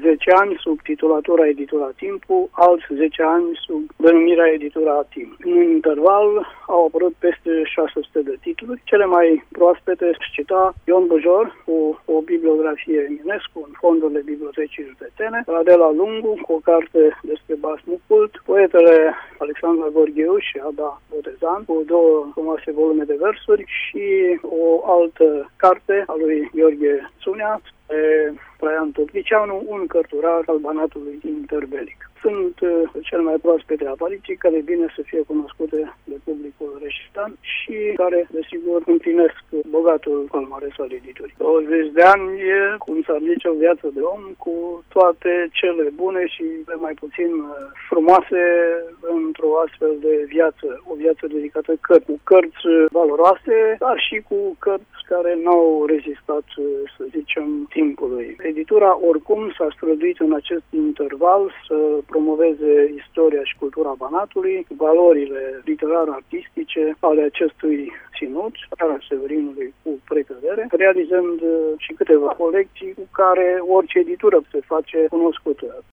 10 ani sub titulatura Editura Timpu, alți 10 ani sub denumirea Editura Timp. În interval au apărut peste 600 de titluri. Cele mai proaspete aș cita Ion Bujor cu o bibliografie Eminescu în fondurile Bibliotecii Județene, Adela Lungu cu o carte despre basmul cult, poetele Alexandra Gorgheu și Ada Botezan cu 2 frumoase volume de versuri și o altă carte a lui Gheorghe Țunea, Traian Toplicianu, un cărturar al Banatului interbelic. Sunt cele mai proaspete apariții care bine să fie cunoscute de publicul reșitan și care, desigur, împlinesc bogatul palmares al editurii. 20 de ani e, cum s-ar zice, o viață de om cu toate cele bune și mai puțin frumoase într-o astfel de viață. O viață dedicată cu cărți valoroase, dar și cu cărți care n-au rezistat, să zicem, timpului. Editura oricum s-a străduit în acest interval să promoveze istoria și cultura Banatului, valorile literar-artistice ale acestui ținut, al Severinului cu precădere, realizând și câteva colecții cu care orice editură se face cunoscută.